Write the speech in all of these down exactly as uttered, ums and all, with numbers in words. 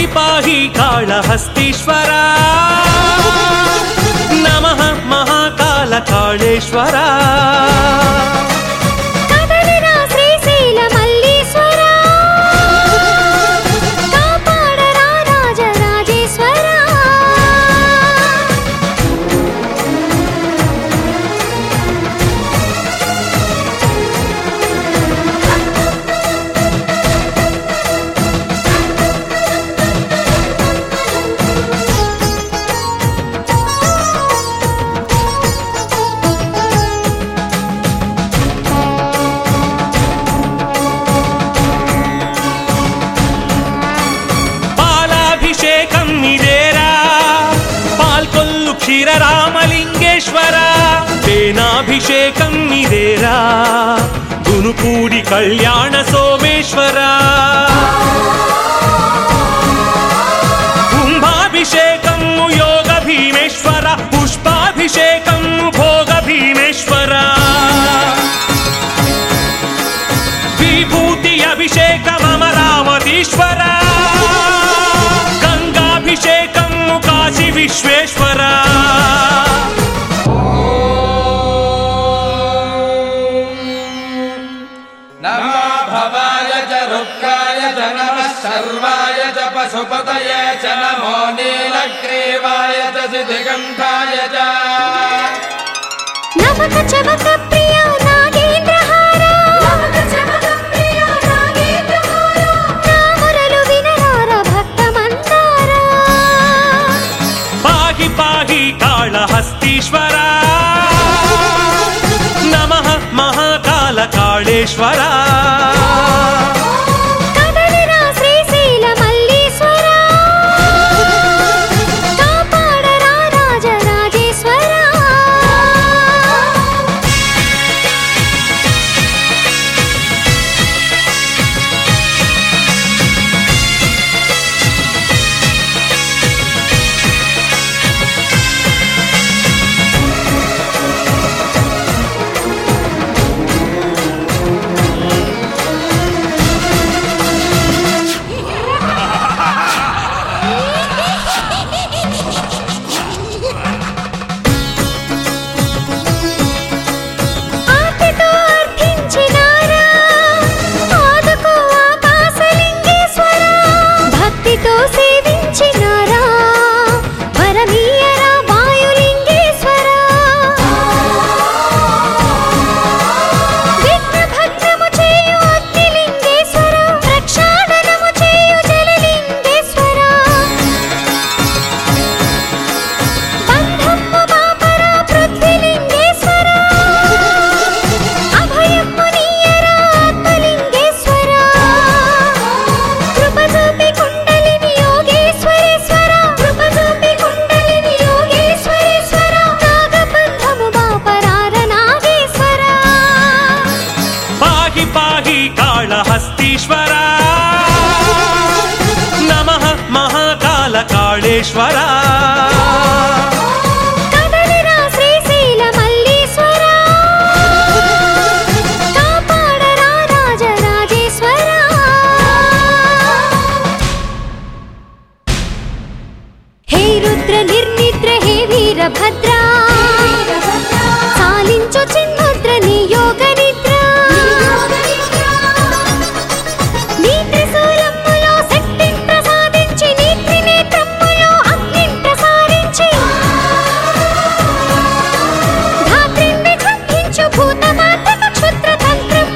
పాహి కాళహస్తీశ్వరా నమః మహాకాల కాళేశ్వరా క్షీరరామలింగేశ్వరా తేనాభిషేకం ఇదేరా గునుకూడి కళ్యాణ సోమేశ్వరా కుంభాభిషేకము యోగ భీమేశ్వర పుష్పాభిషేకము భోగ భీమేశ్వర విభూతి అభిషేకం అమరావతీశ్వర గంగాభిషేకము కాశీ విశ్వేశ్వర सर्वाय च पशुपतये च नमो नीलग्रीवाय च सिद्धिकण्ठाय च नमक चमक प्रिय नागेन्द्रहार नमक चमक प्रिय नागेन्द्रहार नामरलु विनरार भक्त मंदार पाहि पाहि काళहस्तीश्वरा नमः महाकाल काळेश्वरा काళहस्तीश्वरा नमः महाकाल काळेश्वरा कदलिरा श्रीशैल मल्लीश्वरा कापाडरा राजराजेश्वरा हे रुद्र निर्निद्र हे वीरभद्रा सालिंचु चिन्मुद्र नी योग निद्र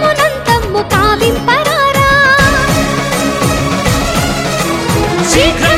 शीघ्र